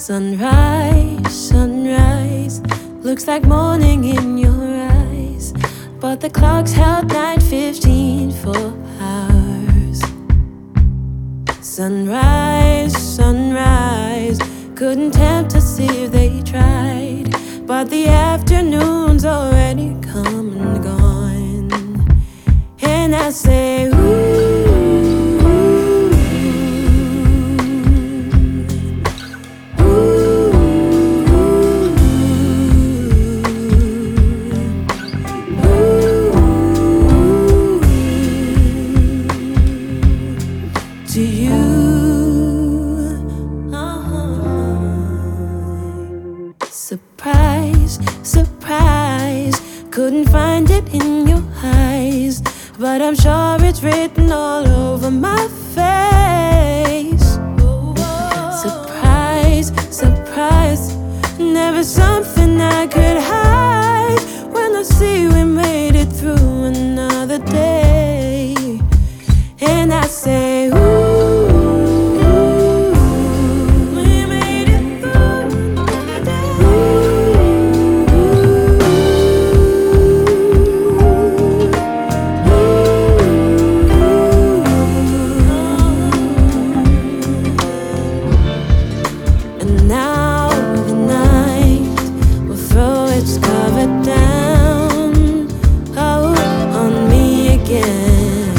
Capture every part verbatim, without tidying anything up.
Sunrise, sunrise, looks like morning in your eyes, but the clock's held nine fifteen for hours. Sunrise, sunrise, couldn't tempt us if they tried, but the afternoon's already come and gone. And I say, ooh, to you, uh-huh. Surprise, surprise, couldn't find it in your eyes, but I'm sure it's written all over my face. Surprise, surprise, never something I could hide when I see we made it through another day. And I say, ooh, now the night will throw its cover down, oh, on me again.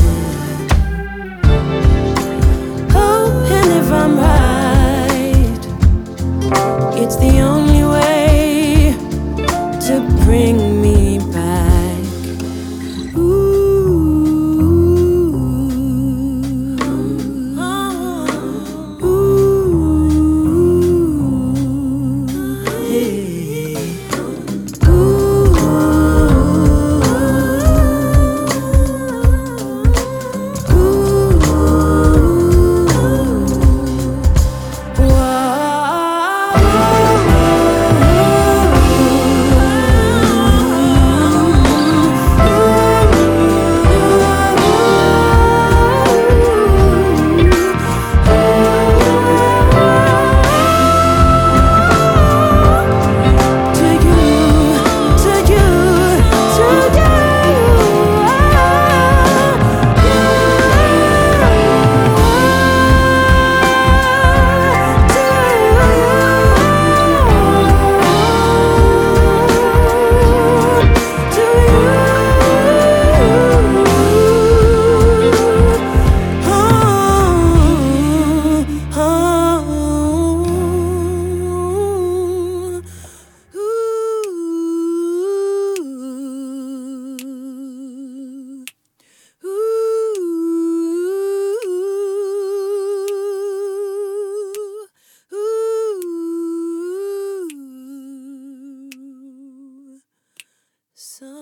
Oh, and if I'm right, it's the only way to bring me back. Ooh. So